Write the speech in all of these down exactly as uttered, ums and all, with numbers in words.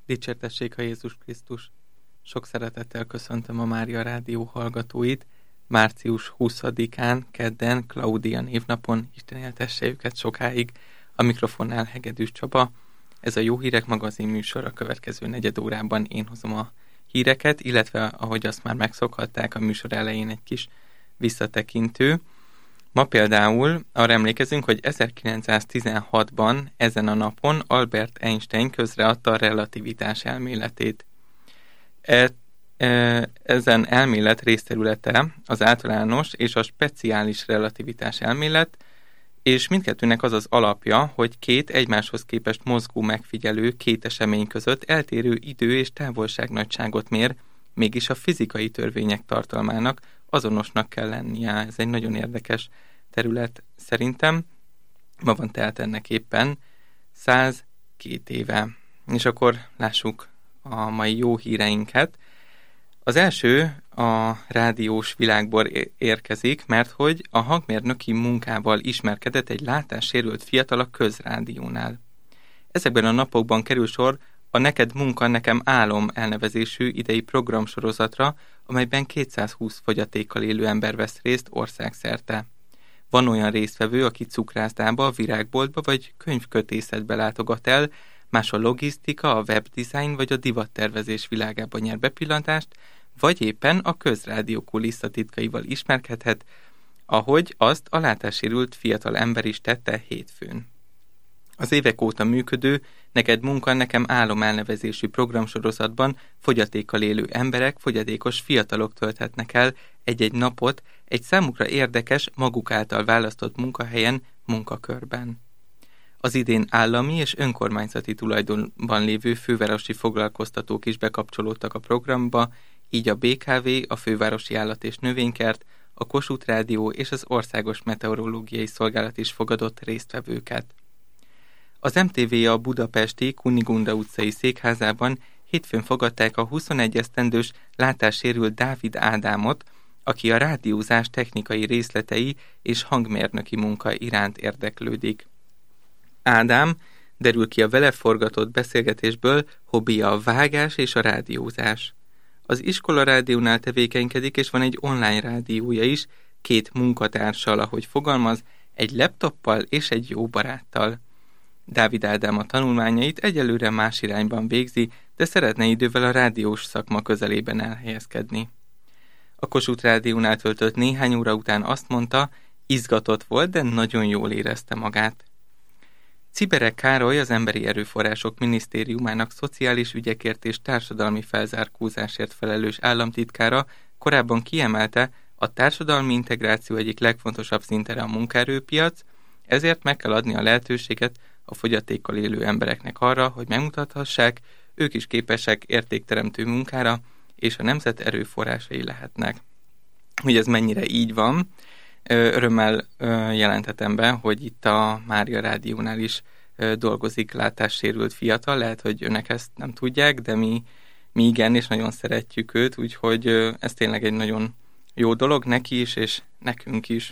Dicsértessék a Jézus Krisztus! Sok szeretettel köszöntöm a Mária Rádió hallgatóit. Március huszadikán, kedden, Klaudia névnapon, Isten éltesse őket sokáig. A mikrofonnál Hegedűs Csaba. Ez a Jó Hírek magazin műsor, a következő negyed órában én hozom a híreket, illetve ahogy azt már megszokhatták, a műsor elején egy kis visszatekintő. Ma például arra emlékezünk, hogy ezerkilencszáztizenhatban ezen a napon Albert Einstein közreadta a relativitás elméletét. E, e, ezen elmélet részterülete az általános és a speciális relativitás elmélet, és mindkettőnek az az alapja, hogy két egymáshoz képest mozgó megfigyelő két esemény között eltérő idő és távolságnagyságot mér, mégis a fizikai törvények tartalmának azonosnak kell lennie. Ez egy nagyon érdekes terület szerintem. Ma van tehát ennek éppen százkettő éve. És akkor lássuk a mai jó híreinket. Az első a rádiós világból érkezik, mert hogy a hangmérnöki munkával ismerkedett egy látássérült fiatal a Közrádiónál. Ezekben a napokban kerül sor a Neked munka, nekem álom elnevezésű idei programsorozatra, amelyben kétszázhúsz fogyatékkal élő ember vesz részt országszerte. Van olyan résztvevő, aki cukrászdába, virágboltba vagy könyvkötészetbe látogat el, más a logisztika, a webdesign vagy a divattervezés világába nyer bepillantást, vagy éppen a Közrádió kulisszatitkaival ismerkedhet, ahogy azt a látássérült fiatal ember is tette hétfőn. Az évek óta működő Neked munka, nekem álom elnevezésű programsorozatban fogyatékkal élő emberek, fogyatékos fiatalok tölthetnek el egy-egy napot egy számukra érdekes, maguk által választott munkahelyen, munkakörben. Az idén állami és önkormányzati tulajdonban lévő fővárosi foglalkoztatók is bekapcsolódtak a programba, így a bé ká vé, a Fővárosi Állat- és Növénykert, a Kossuth Rádió és az Országos Meteorológiai Szolgálat is fogadott résztvevőket. Az em té vé a budapesti Kunigunda utcai székházában hétfőn fogadták a huszonegy esztendős látássérült Dávid Ádámot, aki a rádiózás technikai részletei és hangmérnöki munka iránt érdeklődik. Ádám, derül ki a vele forgatott beszélgetésből, hobbija a vágás és a rádiózás. Az iskola rádiónál tevékenykedik, és van egy online rádiója is, két munkatársal, ahogy fogalmaz, egy laptoppal és egy jó baráttal. Dávid Ádám a tanulmányait egyelőre más irányban végzi, de szeretne idővel a rádiós szakma közelében elhelyezkedni. A Kossuth Rádiónál töltött néhány óra után azt mondta, izgatott volt, de nagyon jól érezte magát. Cibere Károly, az Emberi Erőforrások Minisztériumának szociális ügyekért és társadalmi felzárkózásért felelős államtitkára korábban kiemelte, a társadalmi integráció egyik legfontosabb szintere a munkaerőpiac, ezért meg kell adni a lehetőséget a fogyatékkal élő embereknek arra, hogy megmutathassák, ők is képesek értékteremtő munkára, és a nemzet erőforrásai lehetnek. Hogy ez mennyire így van, örömmel jelenthetem be, hogy itt a Mária Rádiónál is dolgozik látássérült fiatal, lehet, hogy önök ezt nem tudják, de mi, mi igen, és nagyon szeretjük őt, úgyhogy ez tényleg egy nagyon jó dolog neki is, és nekünk is.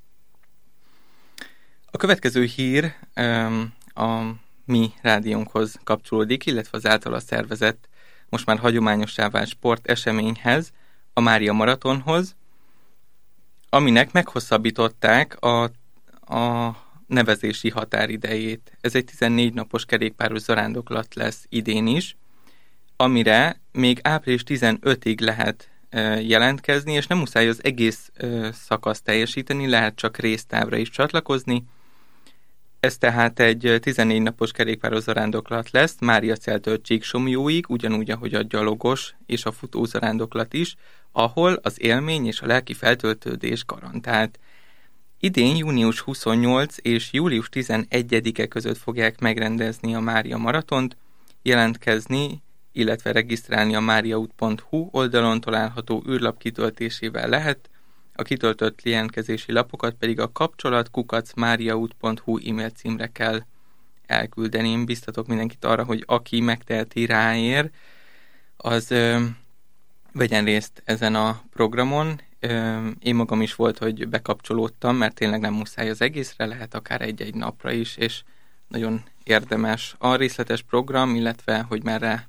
A következő hír a mi rádiónkhoz kapcsolódik, illetve az általa szervezett, most már hagyományossá vált sporteseményhez, a Mária Maratonhoz, aminek meghosszabbították a, a nevezési határidejét. Ez egy tizennégy napos kerékpáros zarándoklat lesz idén is, amire még április tizenötödikéig lehet e, jelentkezni, és nem muszáj az egész e, szakaszt teljesíteni, lehet csak résztávra is csatlakozni. Ez tehát egy tizennégy napos kerékpáros zarándoklat lesz, Máriacéltől Csíksomlyóig, ugyanúgy, ahogy a gyalogos és a futó zarándoklat is, ahol az élmény és a lelki feltöltődés garantált. Idén június huszonnyolcadika és július tizenegyedike között fogják megrendezni a Mária Maratont, jelentkezni, illetve regisztrálni a máriaút pont hu oldalon található űrlap kitöltésével lehet, a kitöltött jelentkezési lapokat pedig a kapcsolat kukac máriaút pont hu e-mail címre kell elküldeni. Én biztatok mindenkit arra, hogy aki megteheti, ráér, az ö, vegyen részt ezen a programon. Ö, én magam is volt, hogy bekapcsolódtam, mert tényleg nem muszáj az egészre, lehet akár egy-egy napra is, és nagyon érdemes a részletes program, illetve hogy merre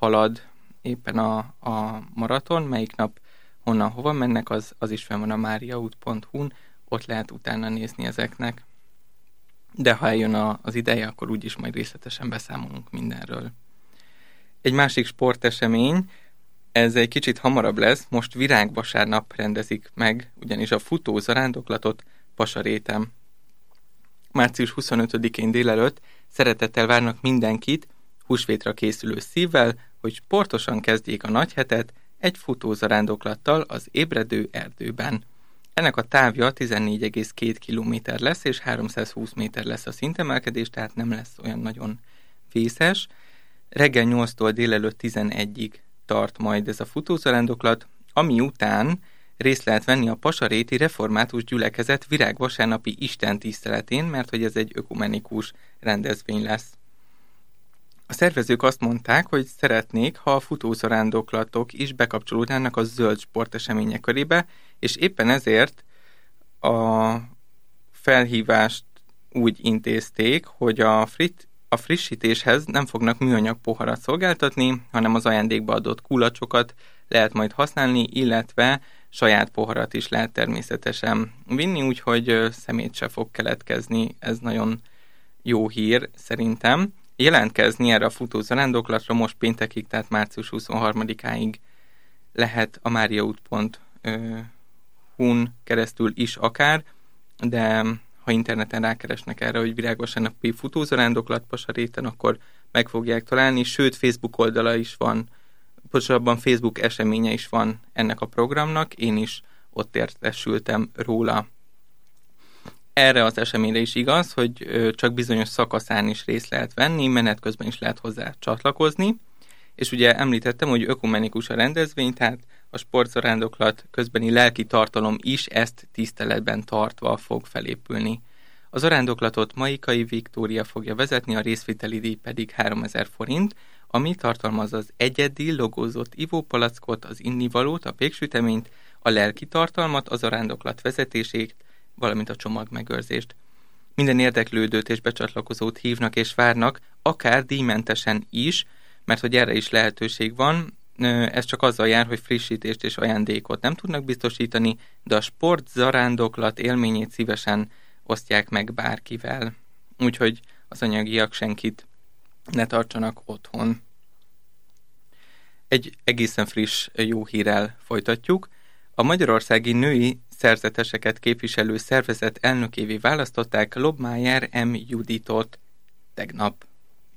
halad éppen a, a maraton, melyik nap honnan hova mennek, az, az is fenn van a mariaút pont hu-n, ott lehet utána nézni ezeknek. De ha eljön a, az ideje, akkor úgyis majd részletesen beszámolunk mindenről. Egy másik sportesemény, ez egy kicsit hamarabb lesz, most virágvasárnap rendezik meg, ugyanis a futózarándoklatot Pasaréten. március huszonötödikén délelőtt szeretettel várnak mindenkit, húsvétra készülő szívvel, hogy sportosan kezdjék a nagy hetet egy futózarándoklattal az ébredő erdőben. Ennek a távja tizennégy egész két kilométer lesz, és háromszázhúsz méter lesz a szintemelkedés, tehát nem lesz olyan nagyon vészes. Reggel nyolctól délelőtt tizenegyig tart majd ez a futózarándoklat, ami után részt lehet venni a Pasaréti Református Gyülekezet virágvasárnapi istentiszteletén, mert hogy ez egy ökumenikus rendezvény lesz. A szervezők azt mondták, hogy szeretnék, ha a futózarándoklatok is bekapcsolódnának a zöld sportesemények körébe, és éppen ezért a felhívást úgy intézték, hogy a, frit, a frissítéshez nem fognak műanyag poharat szolgáltatni, hanem az ajándékba adott kulacsokat lehet majd használni, illetve saját poharat is lehet természetesen vinni, úgyhogy szemét se fog keletkezni, ez nagyon jó hír szerintem. Jelentkezni erre a futózarándoklatra most péntekig, tehát március huszonharmadikáig lehet a mariaút pont hu-n keresztül is akár, de ha interneten rákeresnek erre, hogy virágvasárnapi futózarándoklat Pasaréten, akkor meg fogják találni, sőt Facebook oldala is van, pontosabban Facebook eseménye is van ennek a programnak, én is ott értesültem róla. Erre az eseményre is igaz, hogy csak bizonyos szakaszán is részt lehet venni, menet közben is lehet hozzá csatlakozni, és ugye említettem, hogy ökumenikus a rendezvény, tehát a sportzarándoklat közbeni lelki tartalom is ezt tiszteletben tartva fog felépülni. A zarándoklatot Maikai Viktória fogja vezetni, a részvételi díj pedig háromezer forint, ami tartalmaz az egyedi logózott ivópalackot, az innivalót, a péksüteményt, a lelki tartalmat, a zarándoklat vezetését, valamint a csomagmegőrzést. Minden érdeklődőt és becsatlakozót hívnak és várnak, akár díjmentesen is, mert hogy erre is lehetőség van. Ez csak azzal jár, hogy frissítést és ajándékot nem tudnak biztosítani, de a sport zarándoklat élményét szívesen osztják meg bárkivel. Úgyhogy az anyagiak senkit ne tartsanak otthon. Egy egészen friss jó hírrel folytatjuk. A magyarországi női szerzeteseket képviselő szervezet elnökévé választották Lobmájer M. Juditot tegnap.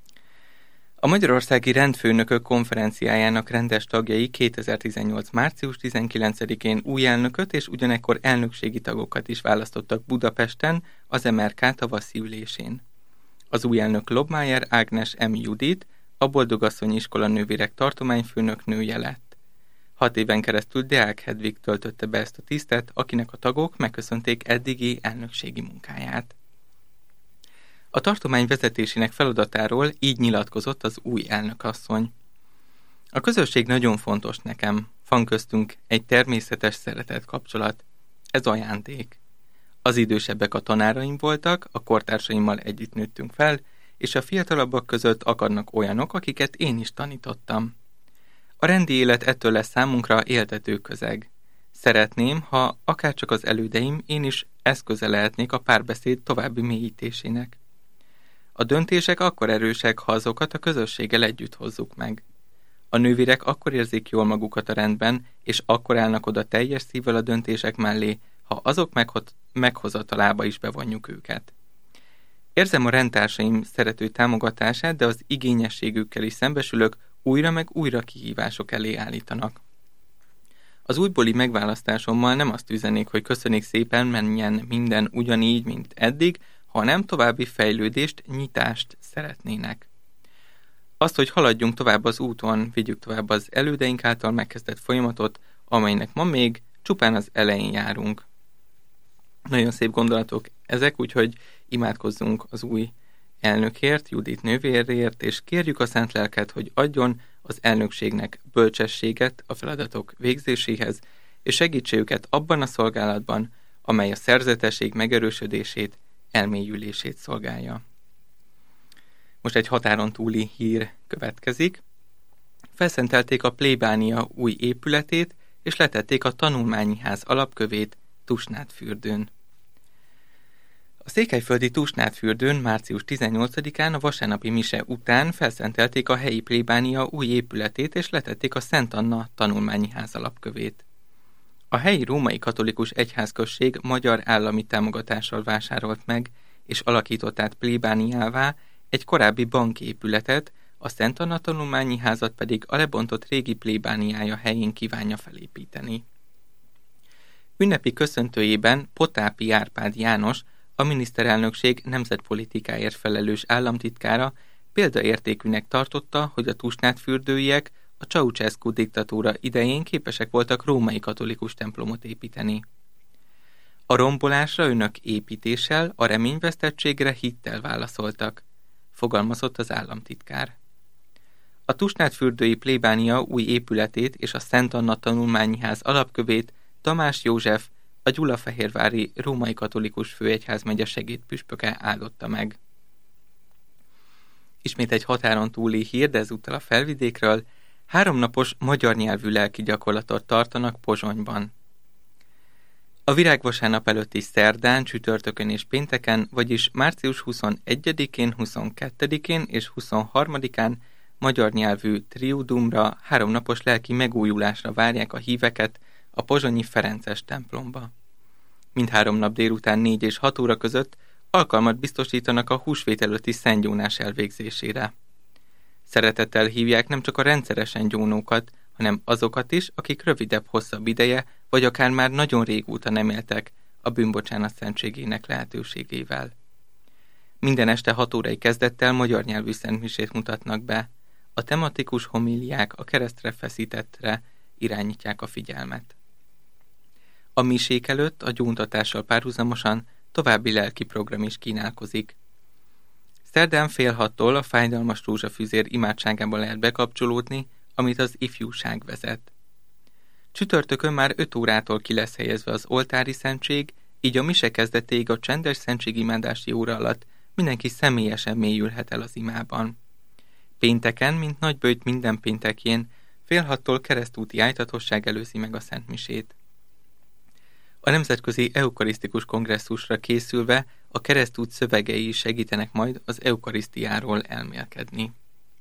A Magyarországi Rendfőnökök Konferenciájának rendes tagjai kétezer-tizennyolc. március tizenkilencedikén új elnököt és ugyanekkor elnökségi tagokat is választottak Budapesten az em er ká tavaszi ülésén. Az új elnök Lobmájer Ágnes M. Judit, a Boldogasszony Iskola Nővérek tartományfőnök nője lett. Hat éven keresztül Deák Hedvig töltötte be ezt a tisztet, akinek a tagok megköszönték eddigi elnökségi munkáját. A tartomány vezetésének feladatáról így nyilatkozott az új elnökasszony. A közösség nagyon fontos nekem, van köztünk egy természetes szeretet kapcsolat. Ez ajándék. Az idősebbek a tanáraim voltak, a kortársaimmal együtt nőttünk fel, és a fiatalabbak között akadnak olyanok, akiket én is tanítottam. A rendi élet ettől lesz számunkra éltető közeg. Szeretném, ha akárcsak az elődeim, én is eszköze lehetnék a párbeszéd további mélyítésének. A döntések akkor erősek, ha azokat a közösséggel együtt hozzuk meg. A nővérek akkor érzik jól magukat a rendben, és akkor állnak oda teljes szívvel a döntések mellé, ha azok megho- meghozatalába is bevonjuk őket. Érzem a rendtársaim szerető támogatását, de az igényességükkel is szembesülök, újra meg újra kihívások elé állítanak. Az újbóli megválasztásommal nem azt üzenék, hogy köszönik szépen, menjen minden ugyanígy, mint eddig, hanem további fejlődést, nyitást szeretnének. Azt, hogy haladjunk tovább az úton, vigyük tovább az elődeink által megkezdett folyamatot, amelynek ma még csupán az elején járunk. Nagyon szép gondolatok ezek, úgyhogy imádkozzunk az új elnökért, Judit nővérért, és kérjük a Szent Lelket, hogy adjon az elnökségnek bölcsességet a feladatok végzéséhez, és segítse őket abban a szolgálatban, amely a szerzetesség megerősödését, elmélyülését szolgálja. Most egy határon túli hír következik. felszentelték a plébánia új épületét, és letették a tanulmányi ház alapkövét Tusnádfürdőn. A székelyföldi Tusnádfürdőn március tizennyolcadikán a vasárnapi mise után felszentelték a helyi plébánia új épületét, és letették a Szent Anna tanulmányi ház alapkövét. A helyi római katolikus egyházközség magyar állami támogatással vásárolt meg, és alakított át plébániává egy korábbi banképületet, a Szent Anna tanulmányi házat pedig a lebontott régi plébániája helyén kívánja felépíteni. Ünnepi köszöntőjében Potápi Árpád János, a miniszterelnökség nemzetpolitikáért felelős államtitkára példaértékűnek tartotta, hogy a tusnádfürdőiek a Ceausescu diktatúra idején képesek voltak római katolikus templomot építeni. A rombolásra önök építéssel, a reményvesztettségre hittel válaszoltak, fogalmazott az államtitkár. A tusnádfürdői plébánia új épületét és a Szent Anna tanulmányi ház alapkövét Tamás József, a gyulafehérvári római katolikus főegyházmegye segédpüspöke áldotta meg. Ismét egy határon túli hír, de ezúttal a felvidékről, háromnapos magyar nyelvű lelki gyakorlatot tartanak Pozsonyban. A virágvasárnap előtti szerdán, csütörtökön és pénteken, vagyis március huszonegyedikén, huszonkettedikén és huszonharmadikán magyar nyelvű triudumra, háromnapos lelki megújulásra várják a híveket a pozsonyi Ferences templomba. Mindhárom nap délután négy és hat óra között alkalmat biztosítanak a húsvét előtti szentgyónás elvégzésére. Szeretettel hívják nem csak a rendszeresen gyónókat, hanem azokat is, akik rövidebb-hosszabb ideje, vagy akár már nagyon régóta nem éltek a bűnbocsánat szentségének lehetőségével. Minden este hat órai kezdettel magyar nyelvű szentmisét mutatnak be. A tematikus homíliák a keresztre feszítettre irányítják a figyelmet. A misék előtt a gyóntatással párhuzamosan további lelki program is kínálkozik. Szerdán fél hattól a fájdalmas rózsafűzér imádságában lehet bekapcsolódni, amit az ifjúság vezet. Csütörtökön már öt órától ki lesz helyezve az oltári szentség, így a mise kezdetéig a csendes szentségimádási óra alatt mindenki személyesen mélyülhet el az imában. Pénteken, mint nagyböjt minden péntekjén, fél hattól keresztúti ájtatosság előzi meg a szentmisét. A Nemzetközi Eukarisztikus Kongresszusra készülve a keresztút szövegei is segítenek majd az eukarisztiáról elmélkedni.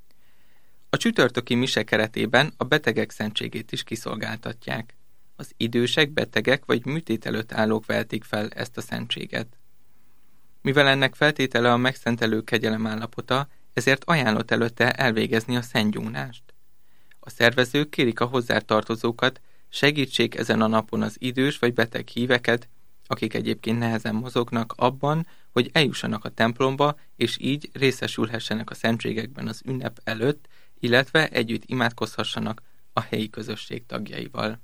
A csütörtöki mise keretében a betegek szentségét is kiszolgáltatják. Az idősek, betegek vagy műtét előtt állók vehetik fel ezt a szentséget. Mivel ennek feltétele a megszentelő kegyelem állapota, ezért ajánlott előtte elvégezni a szentgyónást. A szervezők kérik a hozzátartozókat, segítsék ezen a napon az idős vagy beteg híveket, akik egyébként nehezen mozognak abban, hogy eljussanak a templomba, és így részesülhessenek a szentségekben az ünnep előtt, illetve együtt imádkozhassanak a helyi közösség tagjaival.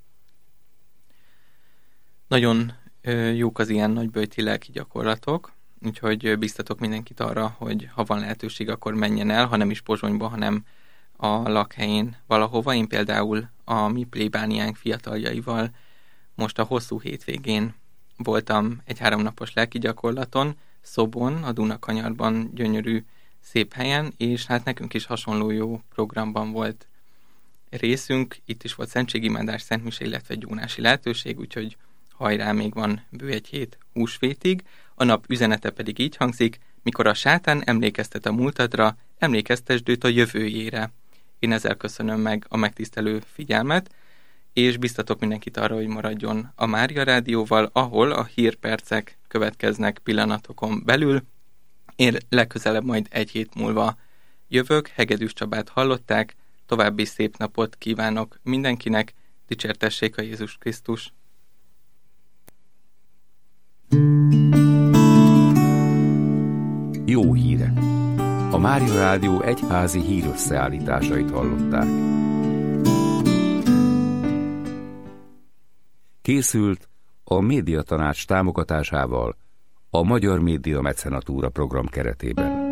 Nagyon jók az ilyen nagyböjti lelki gyakorlatok, úgyhogy biztatok mindenkit arra, hogy ha van lehetőség, akkor menjen el, ha nem is Pozsonyba, hanem a lakhelyén valahova. Én például a mi plébániánk fiataljaival most a hosszú hétvégén voltam egy háromnapos lelki gyakorlaton, Szobon, a Dunakanyarban gyönyörű, szép helyen, és hát nekünk is hasonló jó programban volt részünk. Itt is volt szentségimádás, szentmise, illetve gyónási lehetőség, úgyhogy hajrá, még van bő egy hét húsvétig. A nap üzenete pedig így hangzik: mikor a sátán emlékeztet a múltadra, emlékeztesd őt a jövőjére. Én ezzel köszönöm meg a megtisztelő figyelmet, és biztatok mindenkit arra, hogy maradjon a Mária Rádióval, ahol a hírpercek következnek pillanatokon belül. Én legközelebb majd egy hét múlva jövök, Hegedűs Csabát hallották, további szép napot kívánok mindenkinek, dicsértessék a Jézus Krisztus! Jó hírek! A Mária Rádió egyházi hírösszeállításait hallották. Készült a Médiatanács támogatásával a Magyar Média Mecenatúra program keretében.